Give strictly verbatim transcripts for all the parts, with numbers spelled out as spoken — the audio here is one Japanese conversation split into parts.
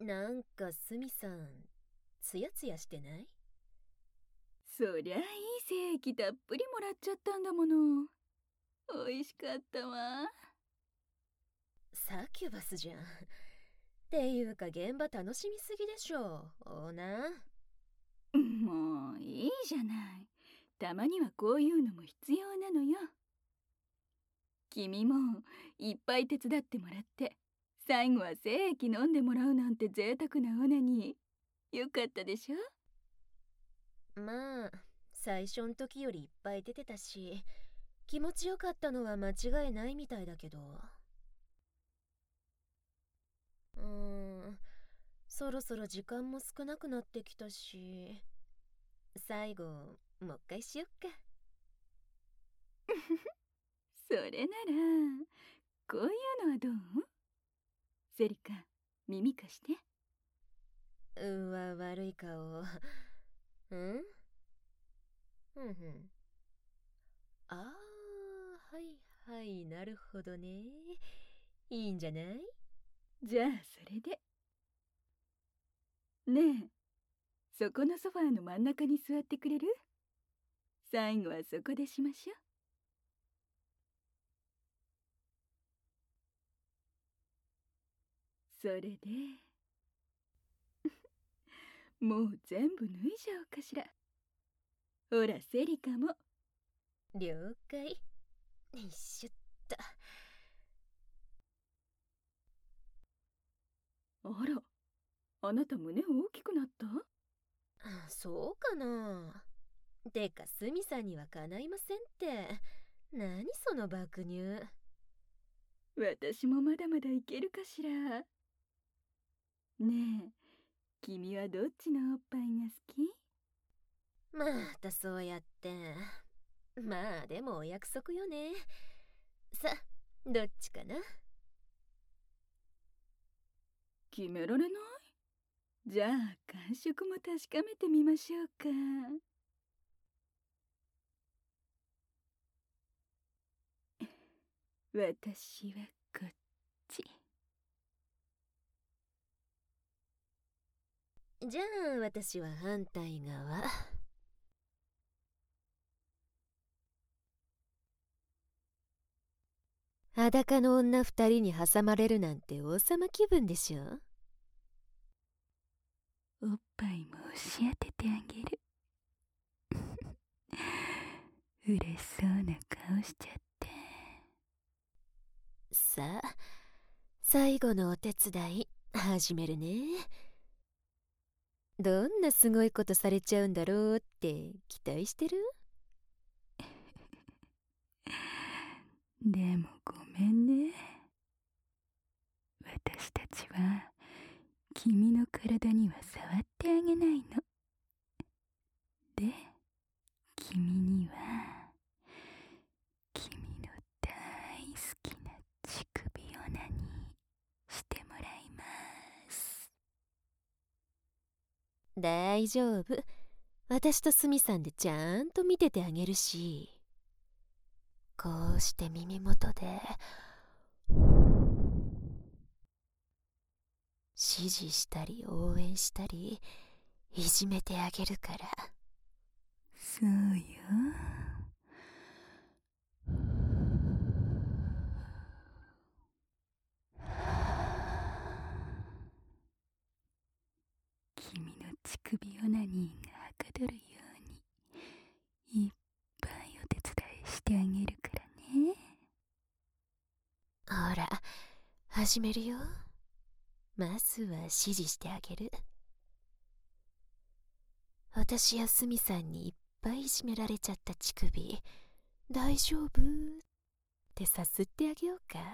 なんかスミさん、ツヤツヤしてない？ そりゃいい精液たっぷりもらっちゃったんだもの。美味しかったわ。 サキュバスじゃん。っていうか現場楽しみすぎでしょ、オーナー。もういいじゃない。たまにはこういうのも必要なのよ。君もいっぱい手伝ってもらって、最後は精液飲んでもらうなんて贅沢なオナに。よかったでしょ？ まあ、最初ん時よりいっぱい出てたし、気持ちよかったのは間違いないみたいだけど。うーん、そろそろ時間も少なくなってきたし、最後、もう一回しよっか。 それなら、こういうのはどう？セリカ、耳貸して。 うわ、悪い顔。うんふんふん。あー、はいはい、なるほどね。いいんじゃない？ じゃあそれで。ねえ、そこのソファーの真ん中に座ってくれる？最後はそこでしましょう。それでもう全部脱いじゃおうかしら。ほらセリカも。 了解。よいしょっと。 あら、あなた胸大きくなった？ あ、そうかな。てかスミさんにはかないませんって。何その爆乳。 私もまだまだいけるかしら。ねえ、君はどっちのおっぱいが好き？ またそうやって。まあでもお約束よね。さ、どっちかな？ 決められない？じゃあ感触も確かめてみましょうか。私はこっち。 じゃあ私は反対側。裸の女二人に挟まれるなんて王様気分でしょ？ おっぱいも押し当ててあげる。嬉しそうな顔しちゃって。 さあ、最後のお手伝い始めるね。どんなすごいことされちゃうんだろうって期待してる？ でもごめんね。私たちは君の体には触ってあげないの。で、君には君の大好きな乳首オナニーしてもらいます。 大丈夫。私とスミさんでちゃんと見ててあげるし。こうして耳元で指示したり応援したりいじめてあげるから。 そうよ。君の乳首オナニーがはかどるようにいっぱいお手伝いしてあげるからね。 ほら、始めるよ。まずは指示してあげる。私やスミさんにいっぱいいじめられちゃった乳首、大丈夫ってさすってあげようか。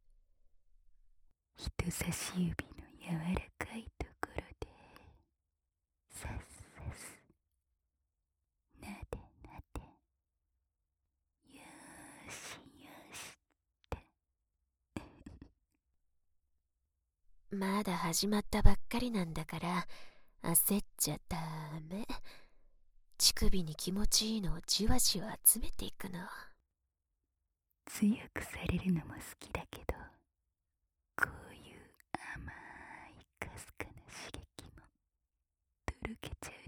人差し指の柔らかいところでさっさす、なでなで、よーしよしって。 まだ始まったばっかりなんだから焦っちゃダメ。乳首に気持ちいいのをじわじわ集めていくの。 強くされるのも好きだけど、こういう甘いかすかな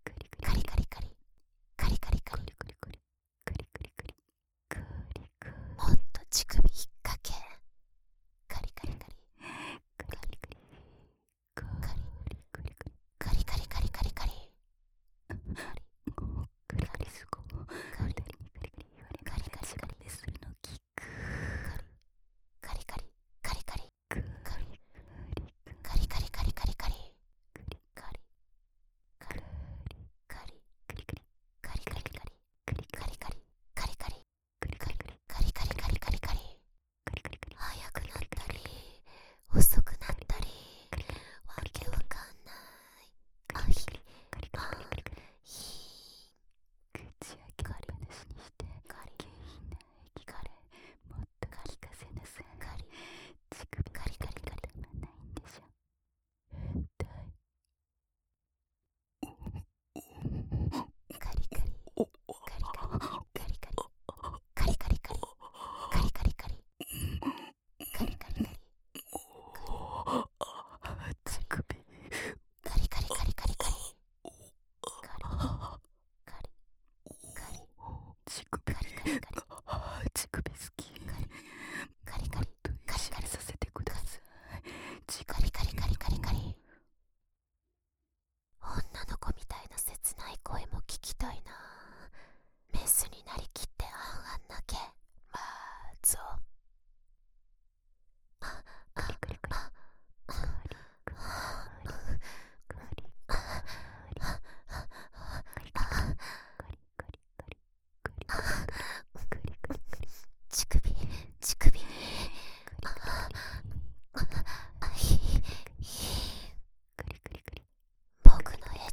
カリカリカリ。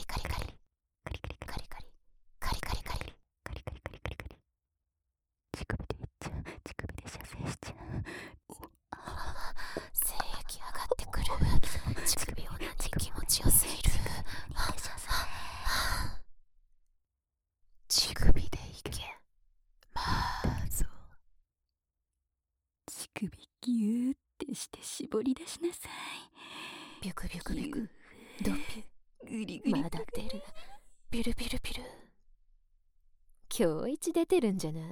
リカリカリカリカリカリカリカリカリカリカリカリカリカリカリカリ。乳首でいっちゃう、乳首で射精しちゃう。精液上がってくる。乳首を何気持ちよすぎる。乳首でいけ。まず乳首ギューってして絞り出しなさい。 ビュクビュクビュクドピュグリグリまだ出る。ビルビルビル。今日一出てるんじゃない？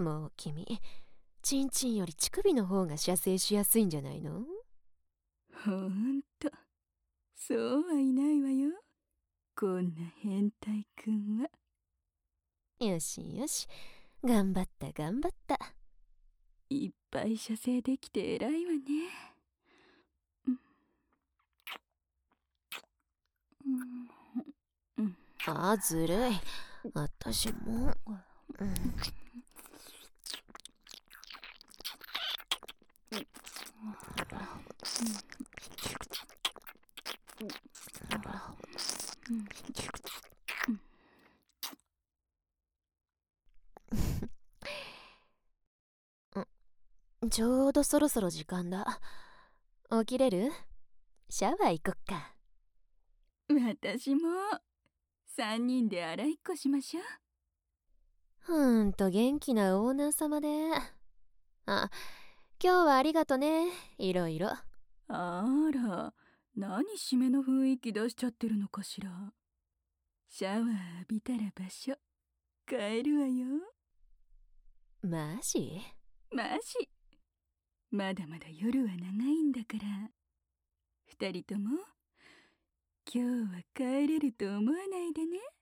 もう君、チンチンより乳首の方が射精しやすいんじゃないの？ ほんと、そうはいないわよ。こんな変態くんは。 よしよし、頑張った頑張った。 いっぱい射精できて偉いわね。うんうん、 ああ、ずるい。私も。うん、ちょうどそろそろ時間だ。起きれる？シャワー行こっか。 私も三人で洗いっこしましょう。 ほんと元気なオーナー様で。あ、今日はありがとね、いろいろ。 あら、何締めの雰囲気出しちゃってるのかしら。シャワー浴びたら場所変えるわよ。 マジ？ マジ。まだまだ夜は長いんだから。二人とも今日は帰れると思わないでね。